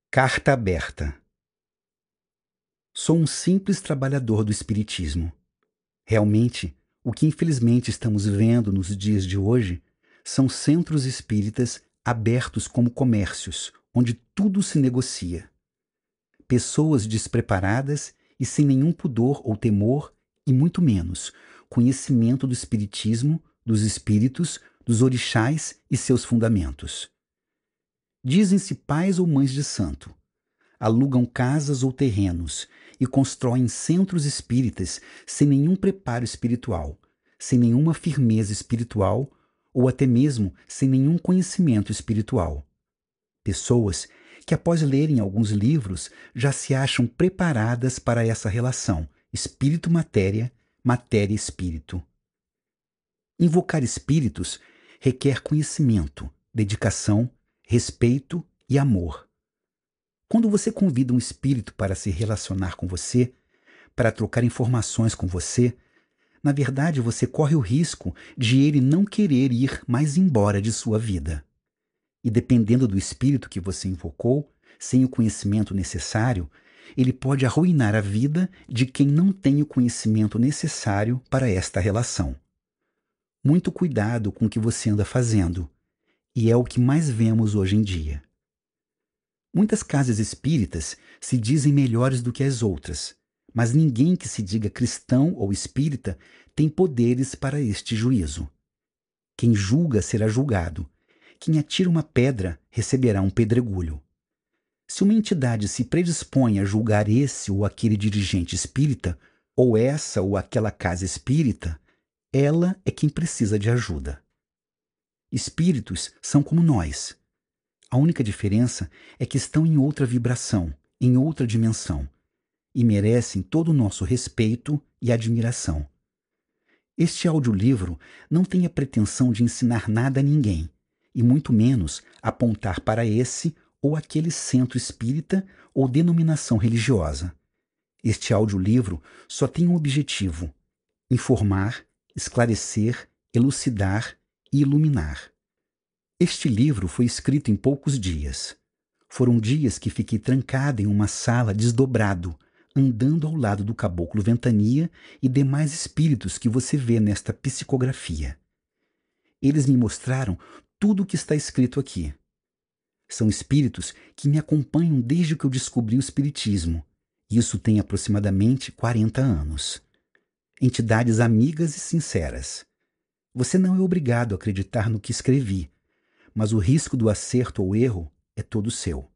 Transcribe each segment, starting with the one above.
Carta aberta. Sou um simples trabalhador do espiritismo. Realmente, o que infelizmente estamos vendo nos dias de hoje são centros espíritas abertos como comércios, onde tudo se negocia. Pessoas despreparadas e sem nenhum pudor ou temor, e muito menos conhecimento do espiritismo, dos espíritos, dos orixás e seus fundamentos. Dizem-se pais ou mães de santo, alugam casas ou terrenos e constroem centros espíritas sem nenhum preparo espiritual, sem nenhuma firmeza espiritual ou até mesmo sem nenhum conhecimento espiritual. Pessoas que, após lerem alguns livros, já se acham preparadas para essa relação espírito-matéria, matéria-espírito. Invocar espíritos requer conhecimento, dedicação, respeito e amor. Quando você convida um espírito para se relacionar com você, para trocar informações com você, na verdade você corre o risco de ele não querer ir mais embora de sua vida. E dependendo do espírito que você invocou, sem o conhecimento necessário, ele pode arruinar a vida de quem não tem o conhecimento necessário para esta relação. Muito cuidado com o que você anda fazendo, e é o que mais vemos hoje em dia. Muitas casas espíritas se dizem melhores do que as outras, mas ninguém que se diga cristão ou espírita tem poderes para este juízo. Quem julga será julgado. Quem atira uma pedra receberá um pedregulho. Se uma entidade se predispõe a julgar esse ou aquele dirigente espírita, ou essa ou aquela casa espírita, ela é quem precisa de ajuda. Espíritos são como nós. A única diferença é que estão em outra vibração, em outra dimensão, e merecem todo o nosso respeito e admiração. Este audiolivro não tem a pretensão de ensinar nada a ninguém, e muito menos apontar para esse ou aquele centro espírita ou denominação religiosa. Este audiolivro só tem um objetivo: informar, esclarecer, elucidar e iluminar. Este livro foi escrito em poucos dias. Foram dias que fiquei trancada em uma sala desdobrado, andando ao lado do caboclo Ventania e demais espíritos que você vê nesta psicografia. Eles me mostraram tudo o que está escrito aqui. São espíritos que me acompanham desde que eu descobri o espiritismo. Isso tem aproximadamente 40 anos. Entidades amigas e sinceras. Você não é obrigado a acreditar no que escrevi, mas o risco do acerto ou erro é todo seu.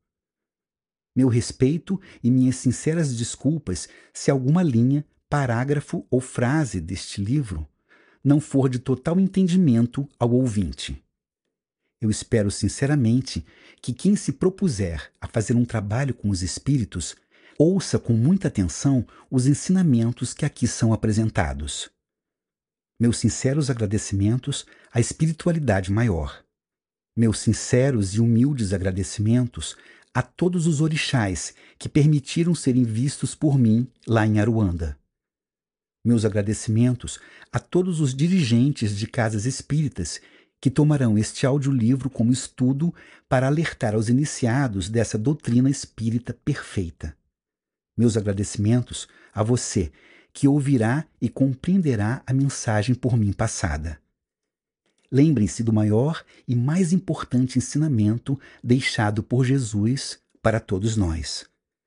Meu respeito e minhas sinceras desculpas se alguma linha, parágrafo ou frase deste livro não for de total entendimento ao ouvinte. Eu espero sinceramente que quem se propuser a fazer um trabalho com os espíritos ouça com muita atenção os ensinamentos que aqui são apresentados. Meus sinceros agradecimentos à espiritualidade maior. Meus sinceros e humildes agradecimentos a todos os orixás que permitiram serem vistos por mim lá em Aruanda. Meus agradecimentos a todos os dirigentes de casas espíritas que tomarão este audiolivro como estudo para alertar aos iniciados dessa doutrina espírita perfeita. Meus agradecimentos a você que ouvirá e compreenderá a mensagem por mim passada. Lembrem-se do maior e mais importante ensinamento deixado por Jesus para todos nós.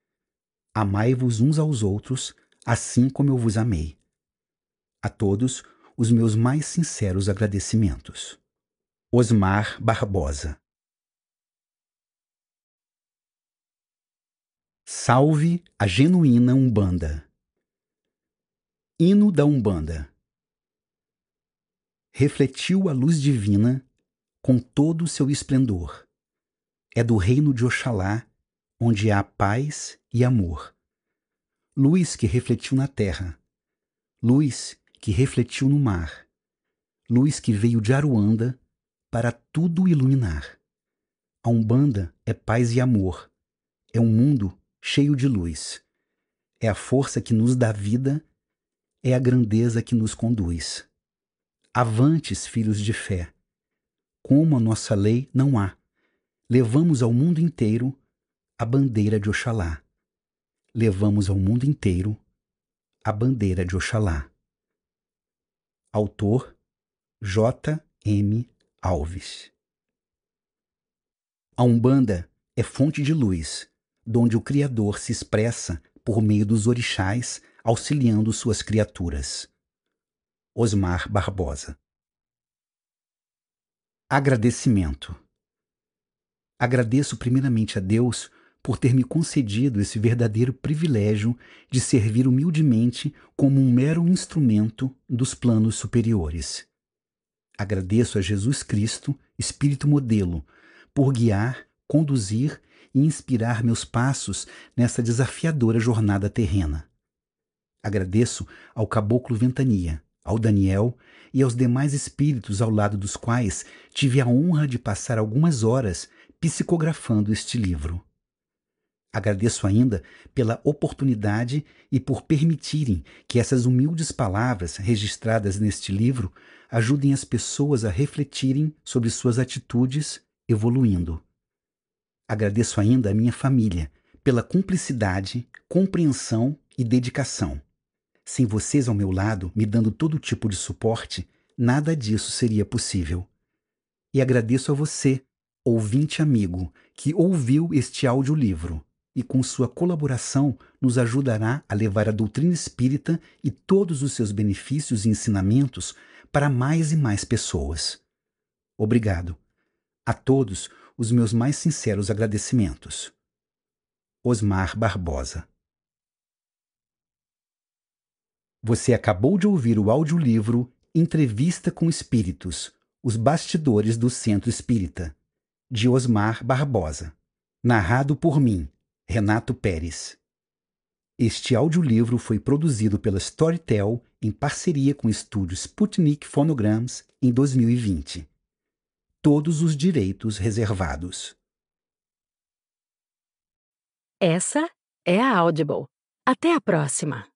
Amai-vos uns aos outros, assim como eu vos amei. A todos, os meus mais sinceros agradecimentos. Osmar Barbosa. Salve a genuína Umbanda. Hino da Umbanda. Refletiu a luz divina com todo o seu esplendor. É do reino de Oxalá, onde há paz e amor. Luz que refletiu na terra, luz que refletiu no mar, luz que veio de Aruanda para tudo iluminar. A Umbanda é paz e amor, é um mundo cheio de luz. É a força que nos dá vida, é a grandeza que nos conduz. Avantes, filhos de fé. Como a nossa lei não há, levamos ao mundo inteiro a bandeira de Oxalá. Levamos ao mundo inteiro a bandeira de Oxalá. Autor J. M. Alves. A Umbanda é fonte de luz, donde o Criador se expressa por meio dos orixás, auxiliando suas criaturas. Osmar Barbosa. Agradecimento. Agradeço primeiramente a Deus por ter me concedido esse verdadeiro privilégio de servir humildemente como um mero instrumento dos planos superiores. Agradeço a Jesus Cristo, Espírito Modelo, por guiar, conduzir e inspirar meus passos nessa desafiadora jornada terrena. Agradeço ao Caboclo Ventania, ao Daniel e aos demais espíritos ao lado dos quais tive a honra de passar algumas horas psicografando este livro. Agradeço ainda pela oportunidade e por permitirem que essas humildes palavras registradas neste livro ajudem as pessoas a refletirem sobre suas atitudes, evoluindo. Agradeço ainda a minha família pela cumplicidade, compreensão e dedicação. Sem vocês ao meu lado, me dando todo tipo de suporte, nada disso seria possível. E agradeço a você, ouvinte amigo, que ouviu este audiolivro e com sua colaboração nos ajudará a levar a doutrina espírita e todos os seus benefícios e ensinamentos para mais e mais pessoas. Obrigado. A todos os meus mais sinceros agradecimentos. Osmar Barbosa. Você acabou de ouvir o audiolivro Entrevista com Espíritos, Os Bastidores do Centro Espírita, de Osmar Barbosa, narrado por mim, Renato Pérez. Este audiolivro foi produzido pela Storytel em parceria com o estúdio Sputnik Phonograms em 2020. Todos os direitos reservados. Essa é a Audible. Até a próxima!